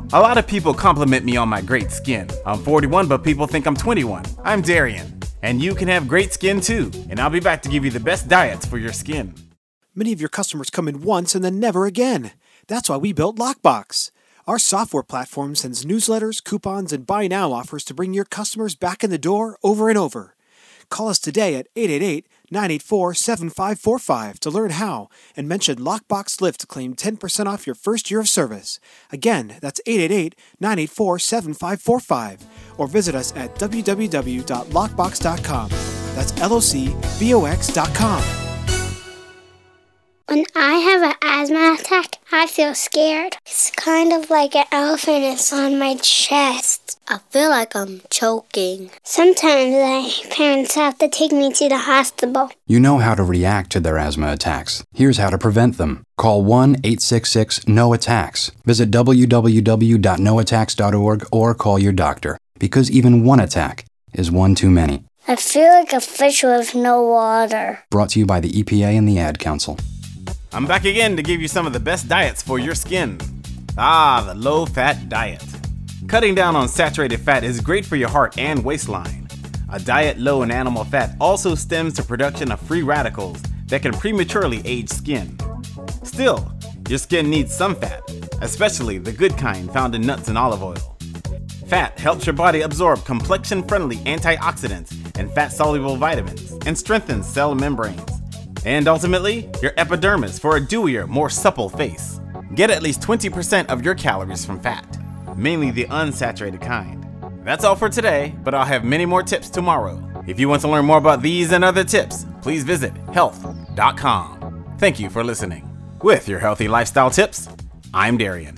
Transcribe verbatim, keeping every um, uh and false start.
A lot of people compliment me on my great skin. I'm forty-one, but people think I'm twenty-one. I'm Darian, and you can have great skin too, and I'll be back to give you the best diets for your skin. Many of your customers come in once and then never again. That's why we built Lockbox. Our software platform sends newsletters, coupons, and buy now offers to bring your customers back in the door over and over. Call us today at eight eight eight, nine eight four, seven five four five to learn how and mention Lockbox Lift to claim ten percent off your first year of service. Again, that's eight eight eight, nine eight four, seven five four five or visit us at w w w dot lockbox dot com. That's L O C B O X dot com. When I have an asthma attack, I feel scared. It's kind of like an elephant is on my chest. I feel like I'm choking. Sometimes my parents have to take me to the hospital. You know how to react to their asthma attacks. Here's how to prevent them. Call one eight six six, N O attacks. Visit w w w dot no attacks dot org or call your doctor, because even one attack is one too many. I feel like a fish with no water. Brought to you by the E P A and the Ad Council. I'm back again to give you some of the best diets for your skin. Ah, the low-fat diet. Cutting down on saturated fat is great for your heart and waistline. A diet low in animal fat also stems the production of free radicals that can prematurely age skin. Still, your skin needs some fat, especially the good kind found in nuts and olive oil. Fat helps your body absorb complexion-friendly antioxidants and fat-soluble vitamins and strengthens cell membranes. And ultimately, your epidermis for a dewier, more supple face. Get at least twenty percent of your calories from fat, mainly the unsaturated kind. That's all for today, but I'll have many more tips tomorrow. If you want to learn more about these and other tips, please visit health dot com. Thank you for listening. With your healthy lifestyle tips, I'm Darian.